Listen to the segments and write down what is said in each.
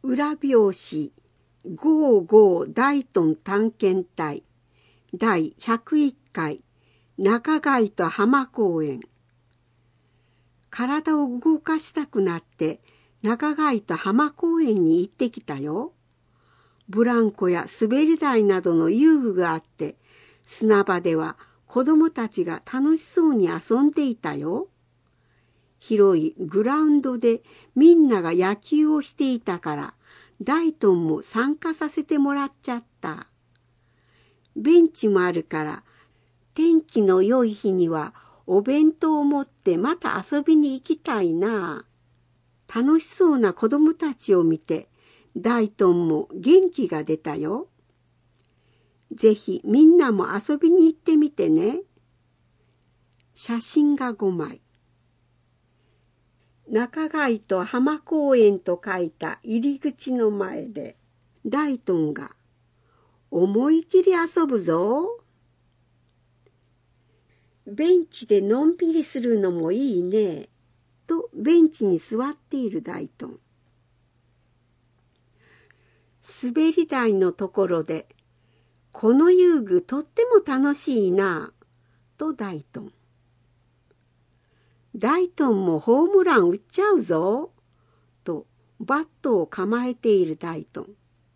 裏表紙55ダイトン探検隊第101回中貝と浜公園。体を動かしたくなって中貝と浜公園に行ってきたよ。ブランコや滑り台などの遊具があって、砂場では子供たちが楽しそうに遊んでいたよ。広いグラウンドでみんなが野球をしていたから、ダイトンも参加させてもらっちゃった。ベンチもあるから、天気の良い日にはお弁当を持ってまた遊びに行きたいな。楽しそうな子供たちを見て、ダイトンも元気が出たよ。ぜひみんなも遊びに行ってみてね。写真が5枚。中貝と浜公園と書いた入り口の前で、ダイトンが、思い切り遊ぶぞ。ベンチでのんびりするのもいいね。とベンチに座っているダイトン。滑り台のところで、この遊具とっても楽しいな。とダイトン。ダイトンもホームラン打っちゃうぞ。とバットを構えているダイトン。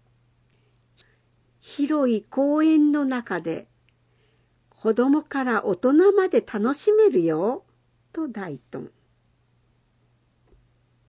広い公園の中で、子供から大人まで楽しめるよ。とダイトン。